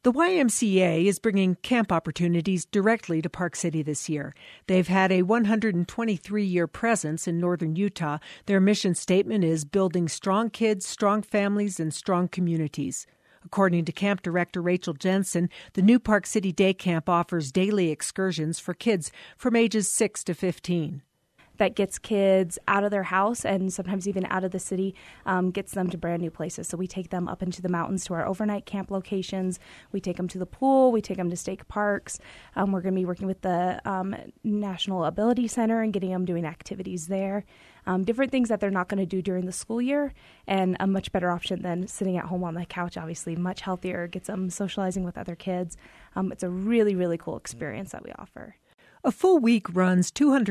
The YMCA is bringing camp opportunities directly to Park City this year. They've had a 123-year presence in northern Utah. Their mission statement is building strong kids, strong families, and strong communities. According to camp director Rachel Jensen, the new Park City Day Camp offers daily excursions for kids from ages 6 to 15. That gets kids out of their house and sometimes even out of the city, gets them to brand new places. So we take them up into the mountains to our overnight camp locations. We take them to the pool. We take them to state parks. We're going to be working with the National Ability Center and getting them doing activities there. Different things that they're not going to do during the school year, and a much better option than sitting at home on the couch, obviously. Much healthier, gets them socializing with other kids. It's a really, really cool experience that we offer. A full week runs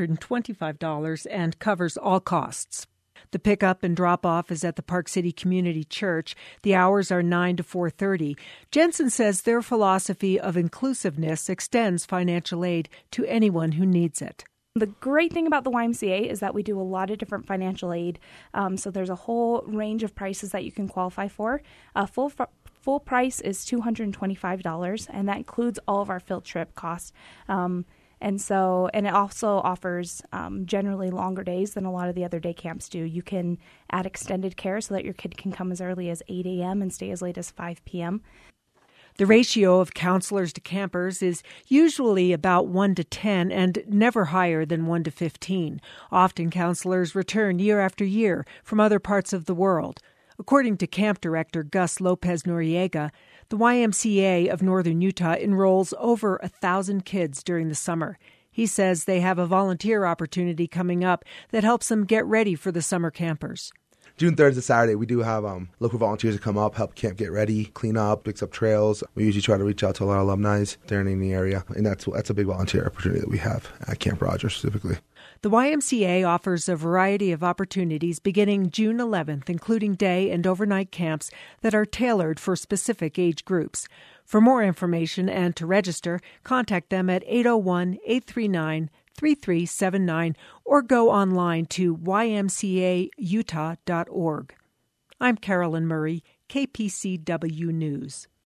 $225 and covers all costs. The pickup and drop-off is at the Park City Community Church. The hours are 9 to 4:30. Jensen says their philosophy of inclusiveness extends financial aid to anyone who needs it. The great thing about the YMCA is that we do a lot of different financial aid. So there's a whole range of prices that you can qualify for. Full price is $225, and that includes all of our field trip costs. And it also offers generally longer days than a lot of the other day camps do. You can add extended care so that your kid can come as early as 8 a.m. and stay as late as 5 p.m. The ratio of counselors to campers is usually about 1 to 10 and never higher than 1 to 15. Often counselors return year after year from other parts of the world. According to camp director Gus Lopez Noriega, the YMCA of northern Utah enrolls over 1,000 kids during the summer. He says they have a volunteer opportunity coming up that helps them get ready for the summer campers. June 3rd is a Saturday. We do have local volunteers that come up, help camp get ready, clean up, fix up trails. We usually try to reach out to a lot of alumni there in the area, and that's a big volunteer opportunity that we have at Camp Rogers specifically. The YMCA offers a variety of opportunities beginning June 11th, including day and overnight camps that are tailored for specific age groups. For more information and to register, contact them at 801-839-3379 or go online to ymcautah.org. I'm Carolyn Murray, KPCW News.